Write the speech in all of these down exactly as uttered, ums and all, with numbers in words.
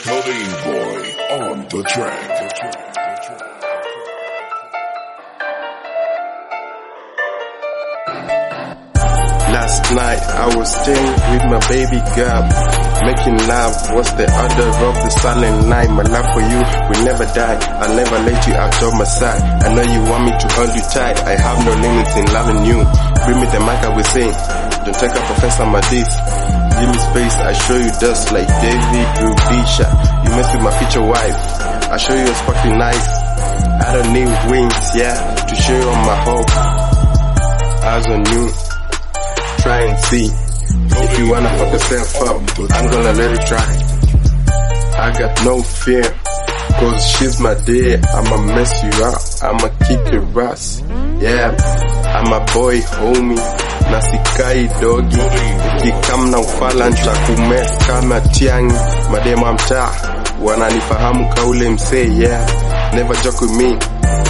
Clean Boy on the track. Last night I was staying with my baby girl, making love was the order of the silent night. My love for you will never die, I'll never let you out of my sight. I know you want me to hold you tight, I have no limits in loving you. Bring me the mic, I will sing, don't take a professor my diss. Give me space, I show you dust like David Rudisha. You mess with my future wife, I show you a sparkling knife. I don't need wings, yeah, to show you all my hope. Eyes on you, try and see. If you wanna fuck yourself up, I'm gonna let you try. I got no fear, cause she's my dear. I'ma mess you up, I'ma kick your ass. Yeah, I'm a boy homie, na sikai dogi. Ukikam na ufala nitakumes kama tiangi. Madema mtaa wananifahamu kaule msee, yeah. Never joke with me,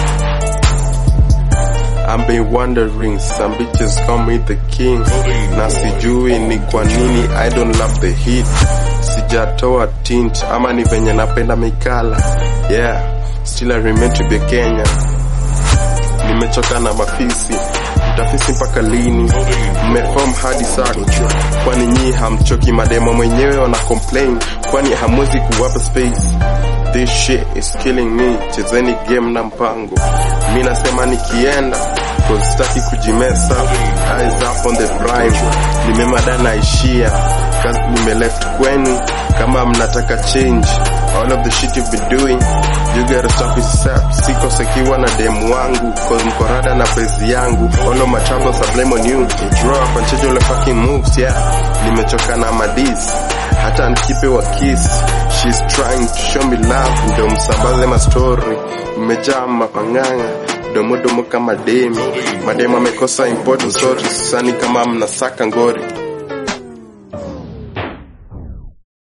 I've been wondering, some bitches call me the king. Na sijui ni kwa nini I don't love the heat. Sijatoa tint, ama ni venye napenda mikala. Yeah, still I remain to be Kenya. Nimechoka na mafisi, mtafisi mpaka lini? Mmeform hadi sako, kwani nyi hamchoki? Mademo mwenyewe wana complain, kwani hamwezi kuwapa space. This shit is killing me, chezeni game na mpango. Mi nasema nikienda, cause sitaki kujimesa. Eyes up on the prime, nimemada naishia, cause nime left kwenu. Kama mnataka change all of the shit you've been doing, you gotta stop it up. Siko sekiwa na demu wangu, cause mkorada na bezi yangu. All of my troubles I blame on you. Draw up and change all the fucking moves, yeah. Nimechoka na madis, hata nikipe wa kiss. She's trying to show me love, ndo msambaze ma story. Mmejaa mapanganga, domo domo kama demi. Madema mekosa important stories, sani kama mnasaka ngori.